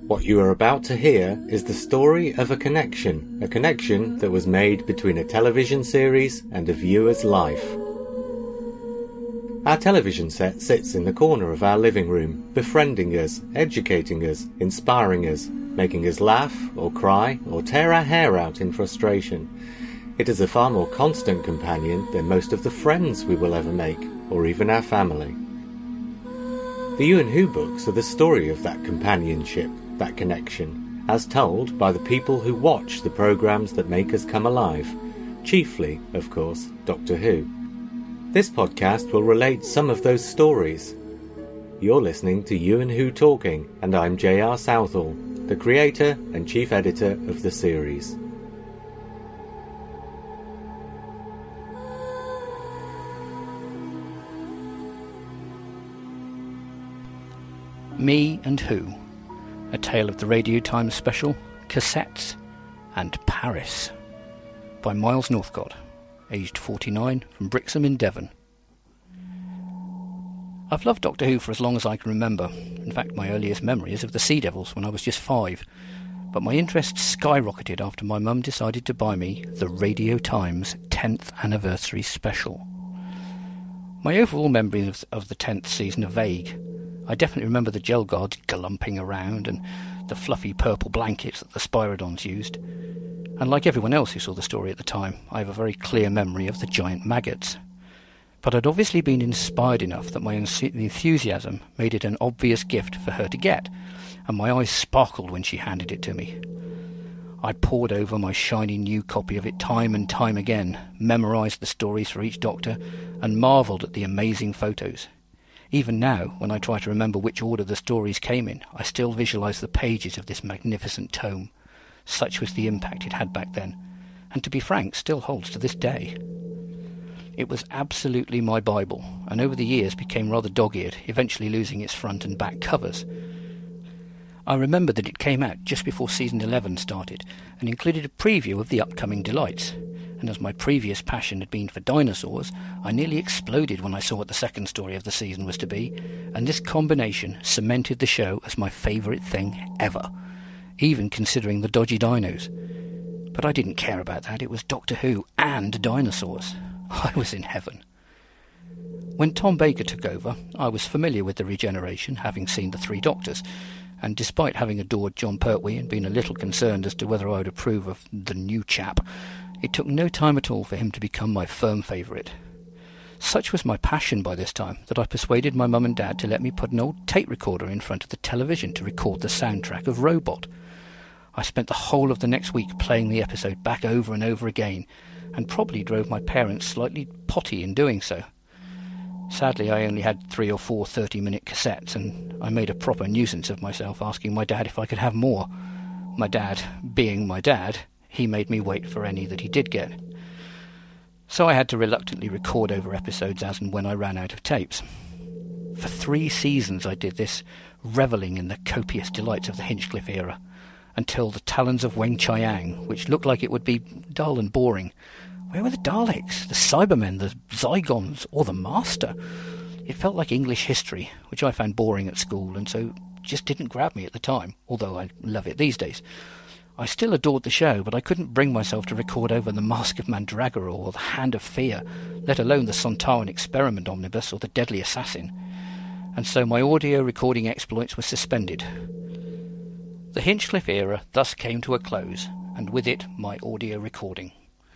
What you are about to hear is the story of a connection that was made between a television series and a viewer's life. Our television set sits in the corner of our living room, befriending us, educating us, inspiring us, making us laugh or cry or tear our hair out in frustration. It is a far more constant companion than most of the friends we will ever make, or even our family. The You and Who books are the story of that companionship, that connection, as told by the people who watch the programmes that make us come alive, chiefly, of course, Doctor Who. This podcast will relate some of those stories. You're listening to You and Who Talking, and I'm J.R. Southall, the creator and chief editor of the series. Me and Who, a tale of the Radio Times special, cassettes, and Paris, by Miles Northcott, aged 49, from Brixham in Devon. I've loved Doctor Who for as long as I can remember. In fact, my earliest memory is of the Sea Devils when I was just 5. But my interest skyrocketed after my mum decided to buy me the Radio Times 10th anniversary special. My overall memories of the 10th season are vague. I definitely remember the gel guards glumping around and the fluffy purple blankets that the Spyridons used. And like everyone else who saw the story at the time, I have a very clear memory of the giant maggots. But I'd obviously been inspired enough that my enthusiasm made it an obvious gift for her to get, and my eyes sparkled when she handed it to me. I pored over my shiny new copy of it time and time again, memorised the stories for each Doctor, and marvelled at the amazing photos. Even now, when I try to remember which order the stories came in, I still visualise the pages of this magnificent tome. Such was the impact it had back then, and to be frank, still holds to this day. It was absolutely my Bible, and over the years became rather dog-eared, eventually losing its front and back covers. I remember that it came out just before season 11 started, and included a preview of the upcoming delights. And as my previous passion had been for dinosaurs, I nearly exploded when I saw what the second story of the season was to be, and this combination cemented the show as my favourite thing ever, even considering the dodgy dinos. But I didn't care about that. It was Doctor Who and dinosaurs. I was in heaven. When Tom Baker took over, I was familiar with the regeneration, having seen the 3 Doctors, and despite having adored Jon Pertwee and been a little concerned as to whether I would approve of the new chap, it took no time at all for him to become my firm favourite. Such was my passion by this time that I persuaded my mum and dad to let me put an old tape recorder in front of the television to record the soundtrack of Robot. I spent the whole of the next week playing the episode back over and over again, and probably drove my parents slightly potty in doing so. Sadly, I only had 3 or 4 30-minute cassettes, and I made a proper nuisance of myself asking my dad if I could have more. My dad, being my dad, he made me wait for any that he did get. So I had to reluctantly record over episodes as and when I ran out of tapes. For 3 seasons I did this, revelling in the copious delights of the Hinchcliffe era, until the Talons of Weng-Chiang, which looked like it would be dull and boring. Where were the Daleks, the Cybermen, the Zygons, or the Master? It felt like English history, which I found boring at school, and so just didn't grab me at the time, although I love it these days. I still adored the show, but I couldn't bring myself to record over the Mask of Mandragora or the Hand of Fear, let alone the Sontaran Experiment Omnibus or the Deadly Assassin. And so my audio recording exploits were suspended. The Hinchcliffe era thus came to a close, and with it my audio recording.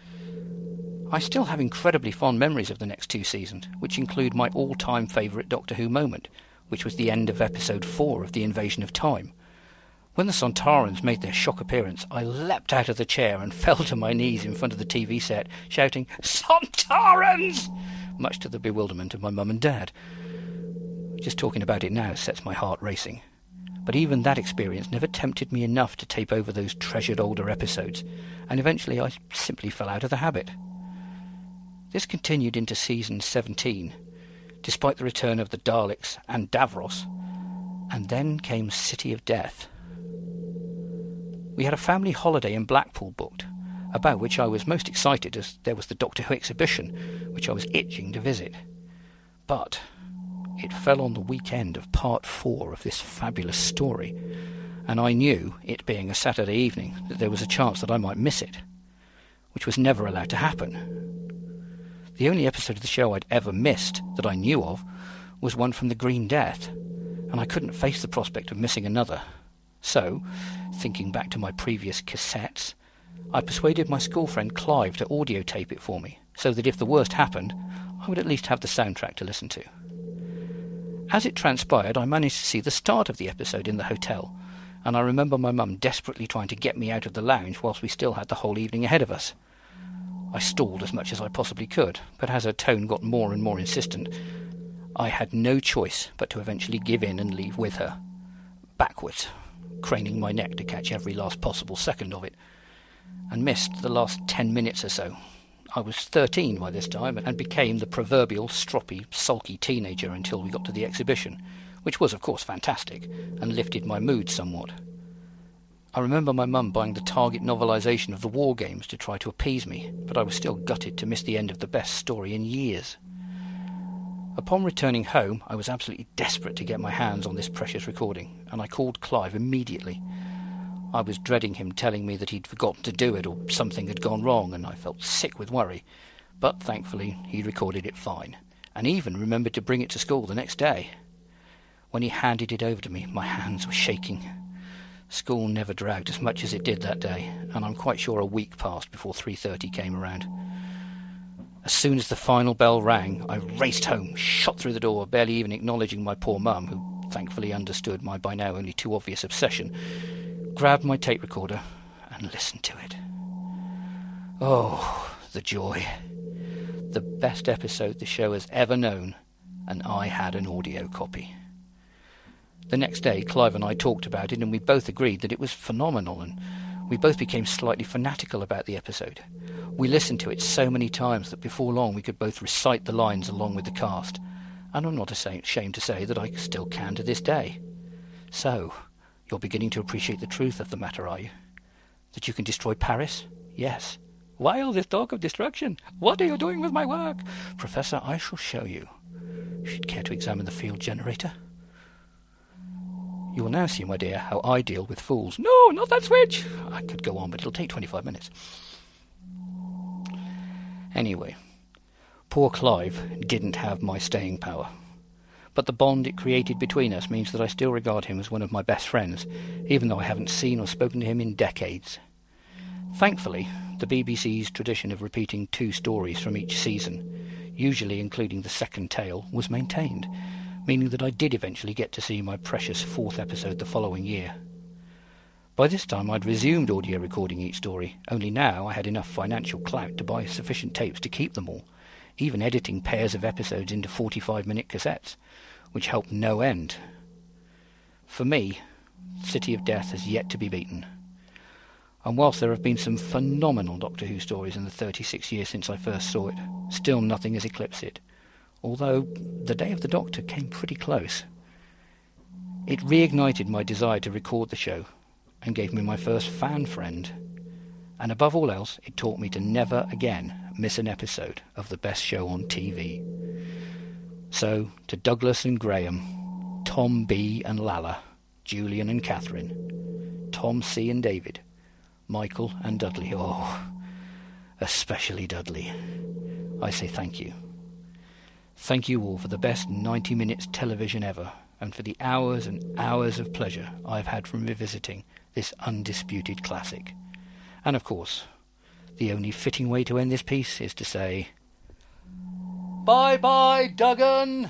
I still have incredibly fond memories of the next 2 seasons, which include my all-time favourite Doctor Who moment, which was the end of episode 4 of The Invasion of Time. When the Sontarans made their shock appearance, I leapt out of the chair and fell to my knees in front of the TV set, shouting, "Sontarans!" much to the bewilderment of my mum and dad. Just talking about it now sets my heart racing. But even that experience never tempted me enough to tape over those treasured older episodes, and eventually I simply fell out of the habit. This continued into season 17, despite the return of the Daleks and Davros, and then came City of Death. We had a family holiday in Blackpool booked, about which I was most excited as there was the Doctor Who exhibition, which I was itching to visit. But it fell on the weekend of part 4 of this fabulous story, and I knew, it being a Saturday evening, that there was a chance that I might miss it, which was never allowed to happen. The only episode of the show I'd ever missed that I knew of was one from the Green Death, and I couldn't face the prospect of missing another. So, thinking back to my previous cassettes, I persuaded my school friend Clive to audio tape it for me, so that if the worst happened, I would at least have the soundtrack to listen to. As it transpired, I managed to see the start of the episode in the hotel, and I remember my mum desperately trying to get me out of the lounge whilst we still had the whole evening ahead of us. I stalled as much as I possibly could, but as her tone got more and more insistent, I had no choice but to eventually give in and leave with her, backwards, craning my neck to catch every last possible second of it, and missed the last 10 minutes or so. I was 13 by this time and became the proverbial stroppy, sulky teenager until we got to the exhibition, which was of course fantastic and lifted my mood somewhat. I remember my mum buying the Target novelisation of the War Games to try to appease me, but I was still gutted to miss the end of the best story in years. Upon returning home, I was absolutely desperate to get my hands on this precious recording, and I called Clive immediately. I was dreading him telling me that he'd forgotten to do it or something had gone wrong, and I felt sick with worry. But thankfully he recorded it fine, and even remembered to bring it to school the next day. When he handed it over to me, my hands were shaking. School never dragged as much as it did that day, and I'm quite sure a week passed before 3:30 came around. As soon as the final bell rang, I raced home, shot through the door, barely even acknowledging my poor mum, who thankfully understood my by now only too obvious obsession, grabbed my tape recorder and listened to it. Oh, the joy. The best episode the show has ever known, and I had an audio copy. The next day, Clive and I talked about it, and we both agreed that it was phenomenal, and we both became slightly fanatical about the episode. We listened to it so many times that before long we could both recite the lines along with the cast, and I'm not ashamed to say that I still can to this day. So, you're beginning to appreciate the truth of the matter, are you? That you can destroy Paris? Yes. Why all this talk of destruction? What are you doing with my work? Professor, I shall show you. Should care to examine the field generator? You will now see, my dear, how I deal with fools. No, not that switch! I could go on, but it'll take 25 minutes. Anyway, poor Clive didn't have my staying power. But the bond it created between us means that I still regard him as one of my best friends, even though I haven't seen or spoken to him in decades. Thankfully, the BBC's tradition of repeating 2 stories from each season, usually including the second tale, was maintained, meaning that I did eventually get to see my precious 4th episode the following year. By this time I'd resumed audio recording each story, only now I had enough financial clout to buy sufficient tapes to keep them all, even editing pairs of episodes into 45-minute cassettes, which helped no end. For me, City of Death has yet to be beaten. And whilst there have been some phenomenal Doctor Who stories in the 36 years since I first saw it, still nothing has eclipsed it, although The Day of the Doctor came pretty close. It reignited my desire to record the show, and gave me my first fan friend. And above all else, it taught me to never again miss an episode of the best show on TV. So, to Douglas and Graham, Tom B and Lalla, Julian and Catherine, Tom C and David, Michael and Dudley, oh, especially Dudley, I say thank you. Thank you all for the best 90 minutes television ever, and for the hours and hours of pleasure I've had from revisiting this undisputed classic. And of course, the only fitting way to end this piece is to say, bye-bye, Duggan!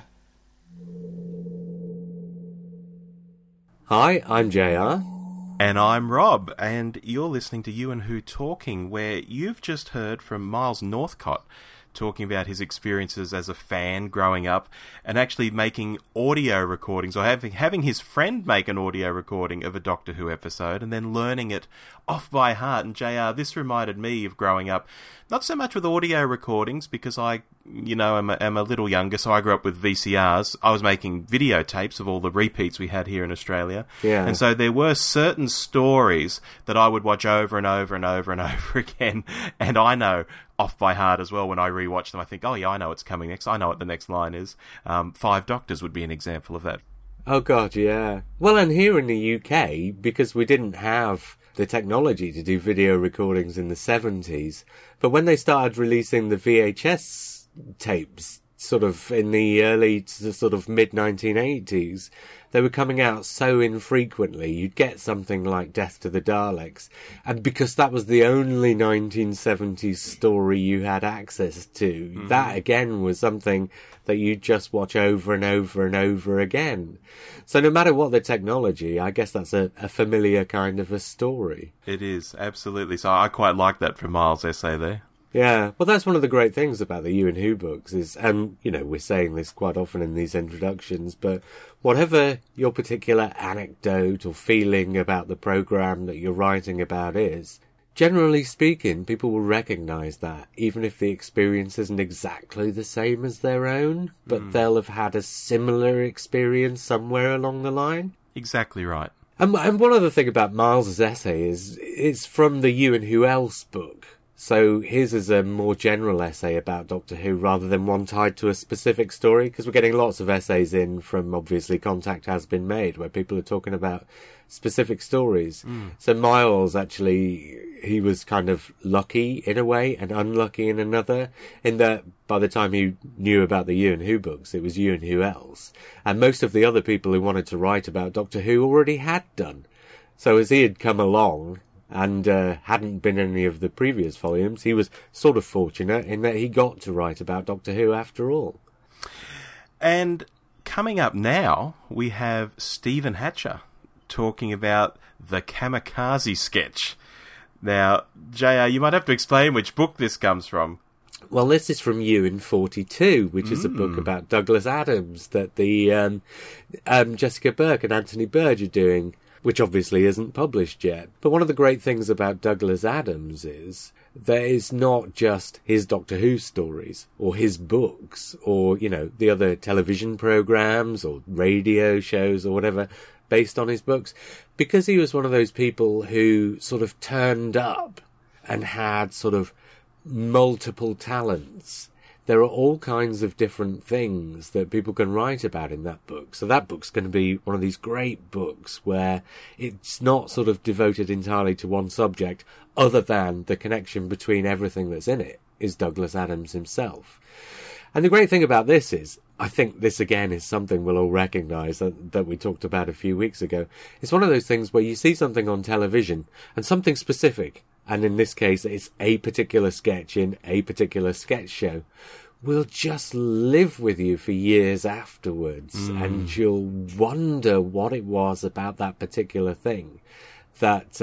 Hi, I'm JR. And I'm Rob, and you're listening to You and Who Talking, where you've just heard from Miles Northcott talking about his experiences as a fan growing up and actually making audio recordings, or having his friend make an audio recording of a Doctor Who episode and then learning it off by heart. And JR, this reminded me of growing up, not so much with audio recordings, because I, am a little younger, so I grew up with VCRs. I was making videotapes of all the repeats we had here in Australia. Yeah. And so there were certain stories that I would watch over and over and over and over again, and I know off by heart as well. When I rewatch them, I think, oh yeah, I know what's coming next. I know what the next line is. 5 Doctors would be an example of that. Oh, God, yeah. Well, and here in the UK, because we didn't have the technology to do video recordings in the 70s, but when they started releasing the VHS tapes, sort of in the early to sort of mid-1980s, they were coming out so infrequently. You'd get something like Death to the Daleks, and because that was the only 1970s story you had access to, that again was something that you'd just watch over and over and over again. So no matter what the technology, I guess that's a familiar kind of a story. It is, absolutely. So I quite like that from Miles' essay there. Yeah, well, that's one of the great things about the You and Who books is, and, you know, we're saying this quite often in these introductions, but whatever your particular anecdote or feeling about the programme that you're writing about is, generally speaking, people will recognise that, even if the experience isn't exactly the same as their own, but they'll have had a similar experience somewhere along the line. Exactly right. And one other thing about Miles's essay is, it's from the You and Who Else book. So his is a more general essay about Doctor Who rather than one tied to a specific story, because we're getting lots of essays in from, obviously, Contact Has Been Made, where people are talking about specific stories. So Miles, actually, he was kind of lucky in a way and unlucky in another, in that by the time he knew about the You and Who books, it was You and Who Else. And most of the other people who wanted to write about Doctor Who already had done. So as he had come along, and hadn't been in any of the previous volumes, he was sort of fortunate in that he got to write about Doctor Who after all. And coming up now, we have Stephen Hatcher talking about the Kamikaze sketch. Now, JR, you might have to explain which book this comes from. Well, this is from You in 42, which is a book about Douglas Adams that the Jessica Burke and Anthony Burge are doing, which obviously isn't published yet. But one of the great things about Douglas Adams is that it's not just his Doctor Who stories or his books or, you know, the other television programmes or radio shows or whatever based on his books. Because he was one of those people who sort of turned up and had sort of multiple talents, there are all kinds of different things that people can write about in that book. So that book's going to be one of these great books where it's not sort of devoted entirely to one subject, other than the connection between everything that's in it is Douglas Adams himself. And the great thing about this is, I think this again is something we'll all recognise that we talked about a few weeks ago. It's one of those things where you see something on television and something specific, and in this case it's a particular sketch in a particular sketch show, will just live with you for years afterwards, and you'll wonder what it was about that particular thing that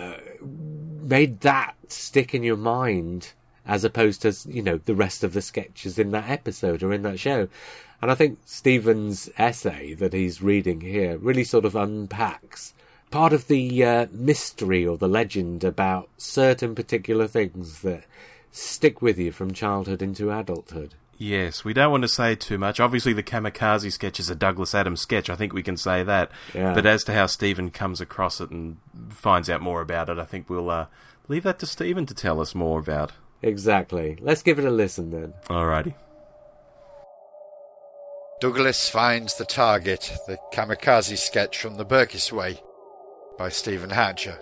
made that stick in your mind, as opposed to, you know, the rest of the sketches in that episode or in that show. And I think Stephen's essay that he's reading here really sort of unpacks part of the mystery or the legend about certain particular things that stick with you from childhood into adulthood. Yes, we don't want to say too much. Obviously, the Kamikaze sketch is a Douglas Adams sketch. I think we can say that. Yeah. But as to how Stephen comes across it and finds out more about it, I think we'll leave that to Stephen to tell us more about. Exactly. Let's give it a listen then. Alrighty. Douglas Finds the Target, the Kamikaze sketch from the Burkiss Way, by Stephen Hatcher.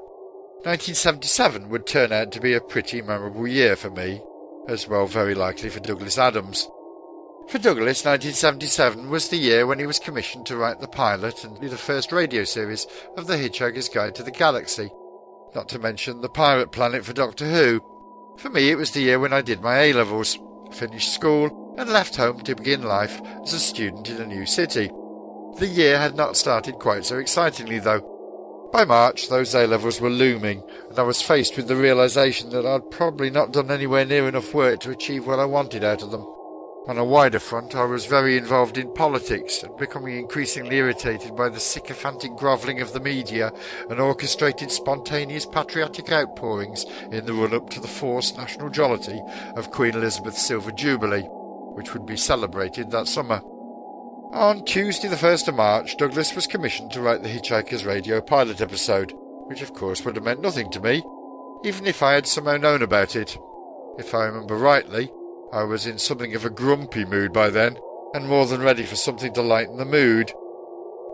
1977 would turn out to be a pretty memorable year for me, as well very likely for Douglas Adams. For Douglas, 1977 was the year when he was commissioned to write the pilot and be the first radio series of The Hitchhiker's Guide to the Galaxy, not to mention The Pirate Planet for Doctor Who. For me, it was the year when I did my A-levels, finished school, and left home to begin life as a student in a new city. The year had not started quite so excitingly, though. By March, those A-levels were looming, and I was faced with the realisation that I'd probably not done anywhere near enough work to achieve what I wanted out of them. On a wider front, I was very involved in politics and becoming increasingly irritated by the sycophantic grovelling of the media and orchestrated spontaneous patriotic outpourings in the run-up to the forced national jollity of Queen Elizabeth's Silver Jubilee, which would be celebrated that summer. On Tuesday the 1st of March, Douglas was commissioned to write the Hitchhiker's Radio pilot episode, which of course would have meant nothing to me, even if I had somehow known about it. If I remember rightly, I was in something of a grumpy mood by then, and more than ready for something to lighten the mood.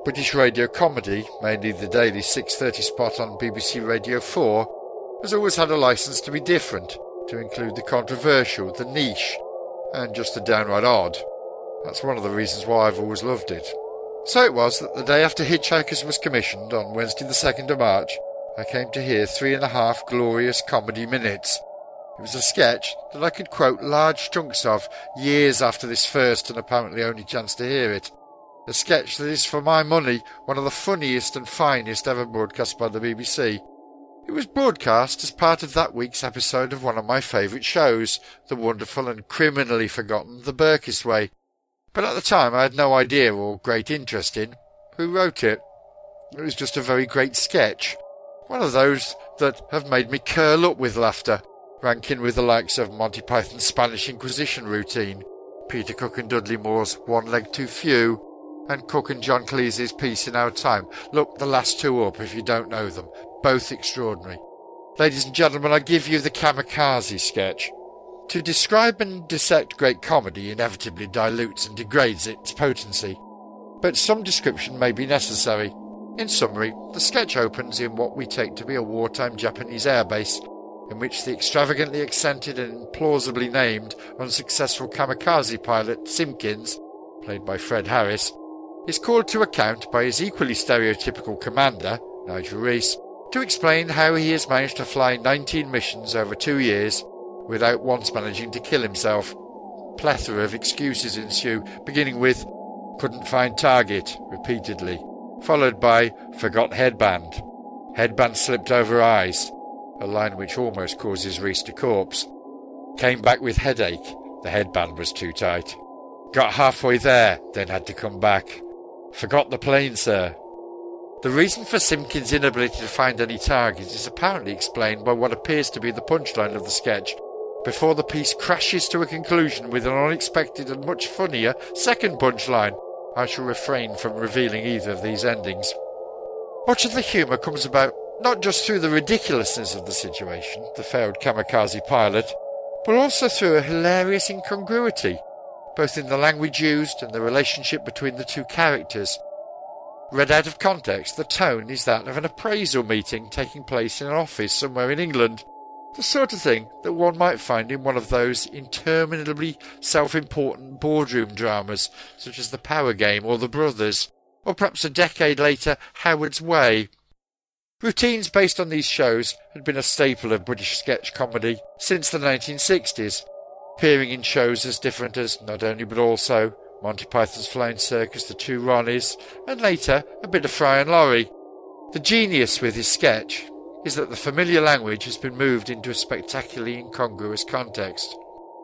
British radio comedy, mainly the daily 6:30 spot on BBC Radio 4, has always had a licence to be different, to include the controversial, the niche, and just the downright odd. That's one of the reasons why I've always loved it. So it was that the day after Hitchhikers was commissioned, on Wednesday the 2nd of March, I came to hear 3.5 glorious comedy minutes. It was a sketch that I could quote large chunks of years after this first and apparently only chance to hear it. A sketch that is, for my money, one of the funniest and finest ever broadcast by the BBC. It was broadcast as part of that week's episode of one of my favourite shows, the wonderful and criminally forgotten The Burkiss Way. But at the time I had no idea or great interest in who wrote it. It was just a very great sketch. One of those that have made me curl up with laughter, ranking with the likes of Monty Python's Spanish Inquisition routine, Peter Cook and Dudley Moore's One Leg Too Few, and Cook and John Cleese's Peace in Our Time. Look the last two up if you don't know them. Both extraordinary. Ladies and gentlemen, I give you the Kamikaze sketch. To describe and dissect great comedy inevitably dilutes and degrades its potency, but some description may be necessary. In summary, the sketch opens in what we take to be a wartime Japanese airbase, in which the extravagantly accented and implausibly named unsuccessful kamikaze pilot Simpkins, played by Fred Harris, is called to account by his equally stereotypical commander, Nigel Reese, to explain how he has managed to fly 19 missions over 2 years without once managing to kill himself. Plethora of excuses ensue, beginning with "couldn't find target" repeatedly, followed by "forgot headband." "Headband slipped over eyes," a line which almost causes Reese to corpse. "Came back with headache, the headband was too tight." "Got halfway there, then had to come back." "Forgot the plane, sir." The reason for Simpkins' inability to find any targets is apparently explained by what appears to be the punchline of the sketch, before the piece crashes to a conclusion with an unexpected and much funnier second punchline. I shall refrain from revealing either of these endings. Much of the humour comes about not just through the ridiculousness of the situation, the failed kamikaze pilot, but also through a hilarious incongruity, both in the language used and the relationship between the two characters. Read out of context, the tone is that of an appraisal meeting taking place in an office somewhere in England, the sort of thing that one might find in one of those interminably self-important boardroom dramas, such as The Power Game or The Brothers, or perhaps a decade later, Howard's Way. Routines based on these shows had been a staple of British sketch comedy since the 1960s, appearing in shows as different as Not Only But Also, Monty Python's Flying Circus, The Two Ronnies, and later a bit of Fry and Laurie. The genius with his sketch is that the familiar language has been moved into a spectacularly incongruous context.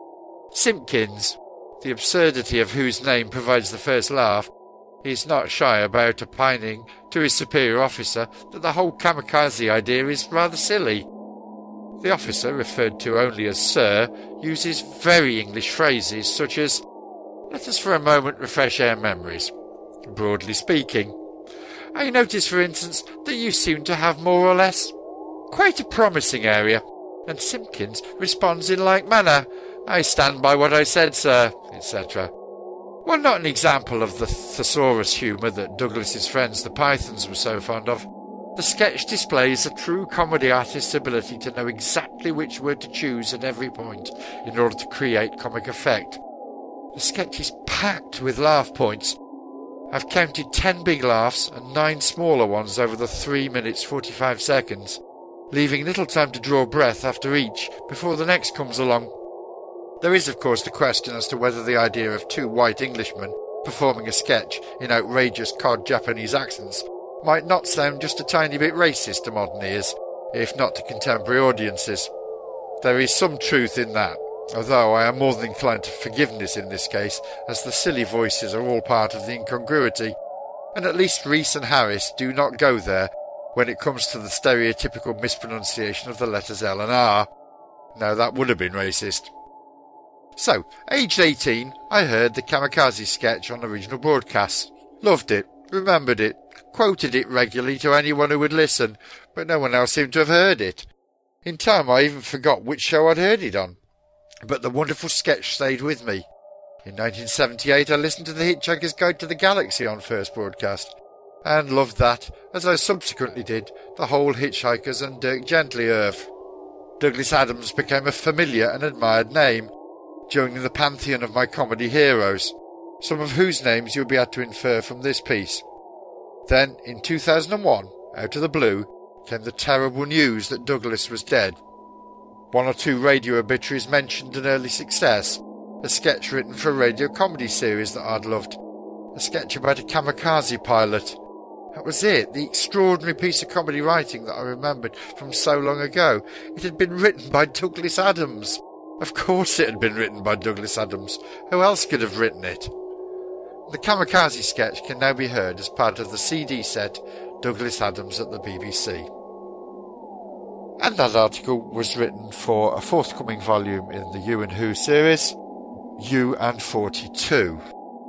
Simpkins, the absurdity of whose name provides the first laugh, is not shy about opining to his superior officer that the whole kamikaze idea is rather silly. The officer, referred to only as Sir, uses very English phrases such as, "Let us for a moment refresh our memories. Broadly speaking, I notice, for instance, that you seem to have more or less quite a promising area," and Simpkins responds in like manner, "I stand by what I said, sir," etc. While not an example of the thesaurus humour that Douglas's friends the Pythons were so fond of, the sketch displays a true comedy artist's ability to know exactly which word to choose at every point in order to create comic effect. The sketch is packed with laugh points. I've counted 10 big laughs and 9 smaller ones over the 3 minutes 45 seconds, leaving little time to draw breath after each before the next comes along. There is, of course, the question as to whether the idea of 2 white Englishmen performing a sketch in outrageous cod Japanese accents might not sound just a tiny bit racist to modern ears, if not to contemporary audiences. There is some truth in that, although I am more than inclined to forgiveness in this case, as the silly voices are all part of the incongruity, and at least Reese and Harris do not go there when it comes to the stereotypical mispronunciation of the letters L and R. Now that would have been racist. So, aged 18, I heard the Kamikaze sketch on original broadcasts. Loved it, remembered it, quoted it regularly to anyone who would listen, but no one else seemed to have heard it. In time I even forgot which show I'd heard it on. But the wonderful sketch stayed with me. In 1978 I listened to The Hitchhiker's Guide to the Galaxy on first broadcast. and loved that, as I subsequently did, the whole Hitchhikers and Dirk Gently oeuvre. Douglas Adams became a familiar and admired name, joining the pantheon of my comedy heroes, some of whose names you'll be able to infer from this piece. Then, in 2001, out of the blue, came the terrible news that Douglas was dead. One or two radio obituaries mentioned an early success, a sketch written for a radio comedy series that I'd loved, a sketch about a kamikaze pilot. That was it, the extraordinary piece of comedy writing that I remembered from so long ago. It had been written by Douglas Adams. Of course it had been written by Douglas Adams. Who else could have written it? The kamikaze sketch can now be heard as part of the CD set Douglas Adams at the BBC. And that article was written for a forthcoming volume in the You and Who series, You and 42.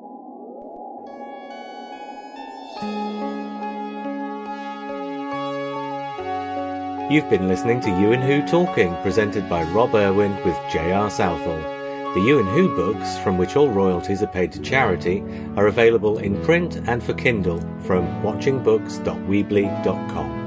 You've been listening to You and Who Talking, presented by Rob Irwin with J.R. Southall. The You and Who books, from which all royalties are paid to charity, are available in print and for Kindle from watchingbooks.weebly.com.